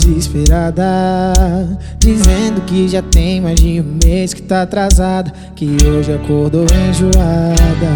desesperada, dizendo que já tem mais de um mês que tá atrasada, que hoje acordou enjoada.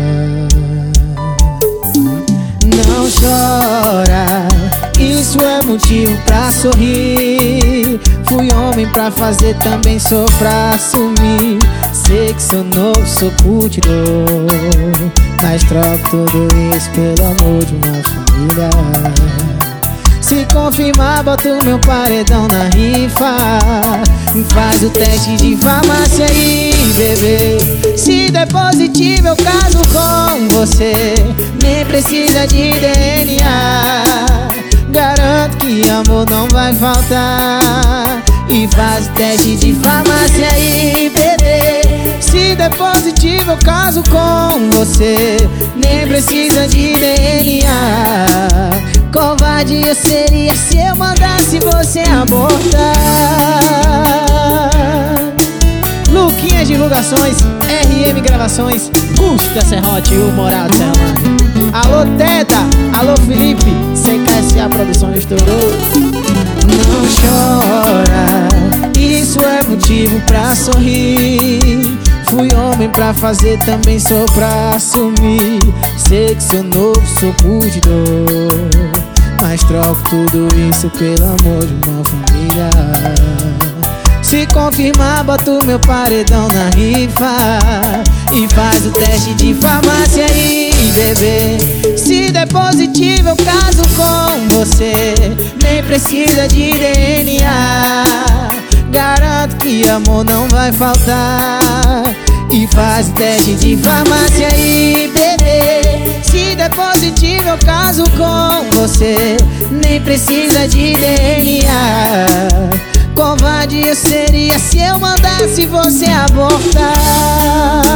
Não chora, isso é motivo pra sorrir. Fui homem pra fazer, também sou pra assumir. Sei que sou novo, sou curtidor, mas troco tudo isso pelo amor de uma família. Se confirmar, boto meu paredão na rifa. Faz o teste de farmácia aí, bebê. Se der positivo, eu caso com você. Nem precisa de DNA. Garanto que amor não vai faltar. E faz o teste de farmácia aí, bebê. Se der positivo, eu caso com você. Nem precisa de DNA. Covarde eu seria se eu mandasse você abortar. Luquinhas Divulgações, RM Gravações, Curso da Serrote e o Morado Serrano. Alô Teta, alô Felipe, CKSA Produções estourou. Não chora, isso é motivo pra sorrir. Fui homem pra fazer, também sou pra assumir. Sei que sou novo, sou curtidor, mas troco tudo isso pelo amor de uma família. Se confirmar, boto meu paredão na rifa. E faz o teste de farmácia aí, bebê. Se der positivo, eu caso com você. Nem precisa de DNA. Garanto que amor não vai faltar. E faz o teste de farmácia aí, bebê. Se der positivo, eu caso com você. Nem precisa de DNA. Covarde eu seria se eu mandasse você abortar.